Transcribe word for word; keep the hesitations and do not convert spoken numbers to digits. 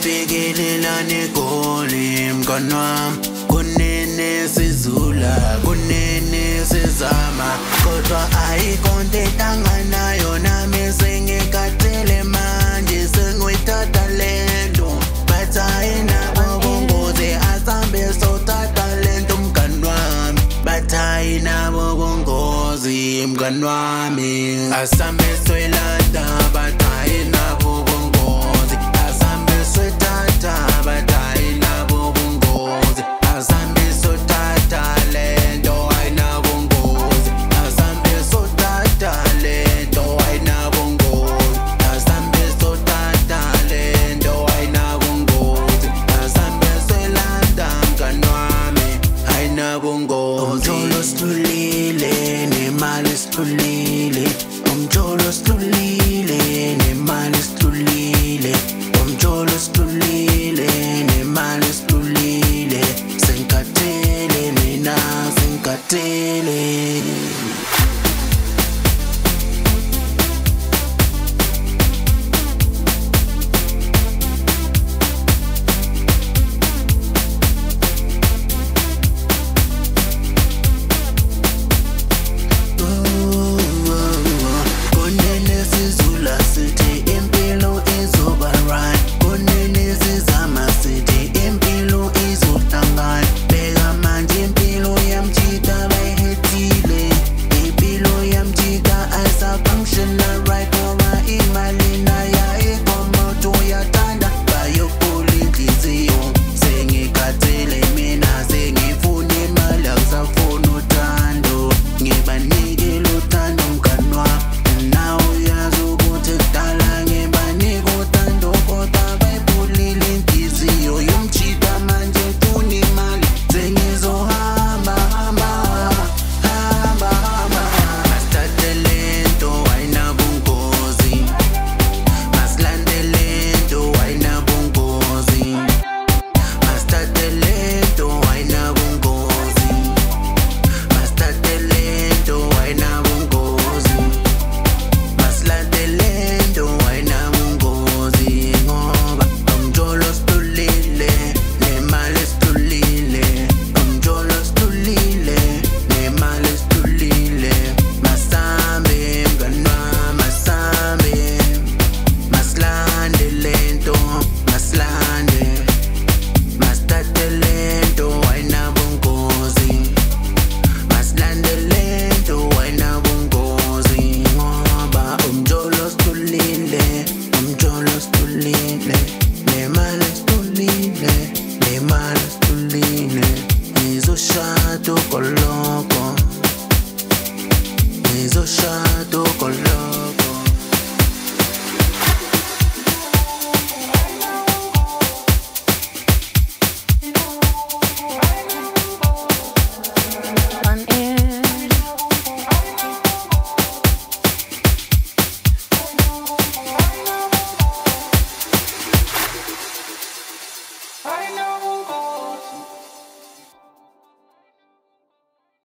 Siyafikelela negoli mngani wami, kunene sizula, kunene sizama, kodwa ayikho into ehlanganayo nami sengikhathele manje sengiyithatha lento, bathi ayinabo ubungozi asambe sothatha lento mngani wami, bathi ayinabo ubungozi mngani wami, asambe soyilanda bathi ayinabo ubungozi, asambe soyithatha bathi ayinabo ubungozi, asambe sothatha lento ayinabo ubungozi, asambe sothatha lento ayinabo ubungozi, asambe sothatha lento ayinabo ubungozi, asambe soyilanda mngani wami ayinabo ubungozi. Umtholo